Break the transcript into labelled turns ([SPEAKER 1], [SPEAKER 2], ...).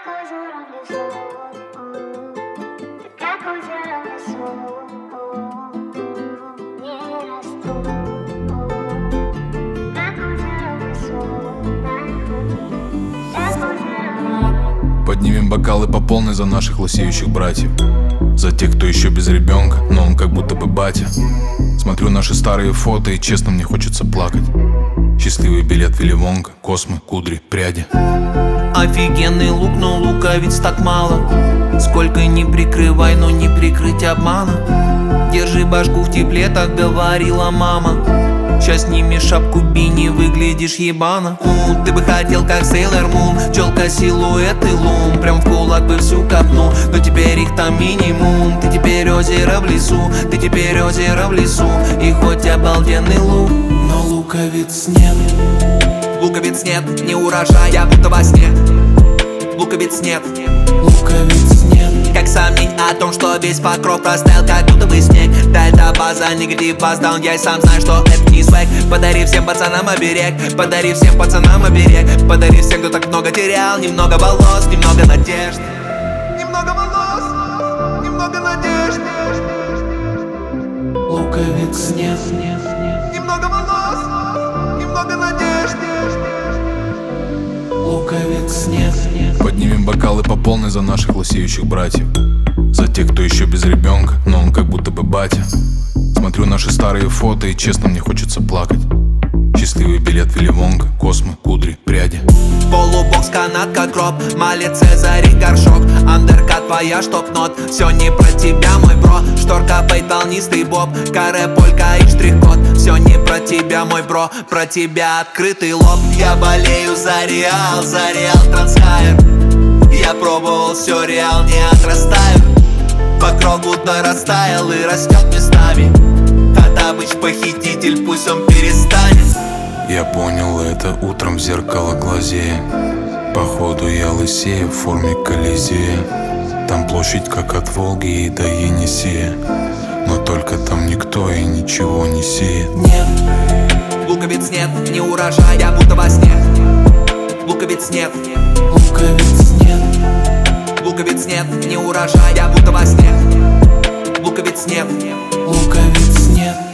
[SPEAKER 1] озеро в лесу, как озеро в лесу, не расту. Как озеро в лесу, как озеро в лесу.
[SPEAKER 2] Поднимем бокалы по полной за наших лысеющих братьев, за тех, кто еще без ребенка, но он как будто бы батя. Смотрю наши старые фото и честно мне хочется плакать. Счастливый билет Вилли Вонка, космы, кудри, пряди.
[SPEAKER 3] Офигенный лук, но луковиц так мало. Сколько ни прикрывай, но не прикрыть обмана. Держи башку в тепле, так говорила мама. Сейчас сними шапку бини, выглядишь ебано. Ты бы хотел как Сейлор Мун, челка, силуэт и лум. Прям в кулак бы всю копну, но теперь их там минимум. Ты теперь озеро в лесу, ты теперь озеро в лесу. И хоть обалденный лук, но луковиц нет. Луковиц нет, не урожай, я будто во сне. Луковиц нет, луковиц нет. Как сомнений о том, что весь покров растаял, как будто бы снег. Да это база, негатив баздаун, я и сам знаю, что это не свек. Подари всем пацанам оберег, подари всем пацанам оберег. Подари всем, кто так много терял, немного волос, немного надежд. Немного волос, немного надежд. Луковиц нет, немного волос, немного надежд. Луковиц нет.
[SPEAKER 2] Поднимем бокалы по полной за наших лысеющих братьев, за тех, кто еще без ребенка, но он как будто бы батя. Смотрю наши старые фото и честно мне хочется плакать. Счастливый билет Вилли Вонка, космы, кудри, пряди.
[SPEAKER 3] Полубокс, канат, как гроб, Мале, Цезарь, горшок. Андеркат, твоя штоп-нот. Все не про тебя, мой бро. Шторка, пейт, волнистый боб. Каре, полька и штрих-код. Все не про тебя, мой бро. Про тебя открытый лоб. Я болею за Реал Трансхайер. Я пробовал все, Реал не отрастает. Покров будто растаял и растет местами. Хатабыч, похититель, пусть он перестанет.
[SPEAKER 2] Я понял это утром в зеркало глазея. Походу я лысею в форме Колизея. Там площадь как от Волги и до Енисея, но только там никто и ничего не сеет.
[SPEAKER 3] Нет, луковиц нет, не урожай, я будто во сне. Луковиц нет, луковиц нет. Луковиц нет, не урожай, я будто во сне. Луковиц нет, луковиц нет.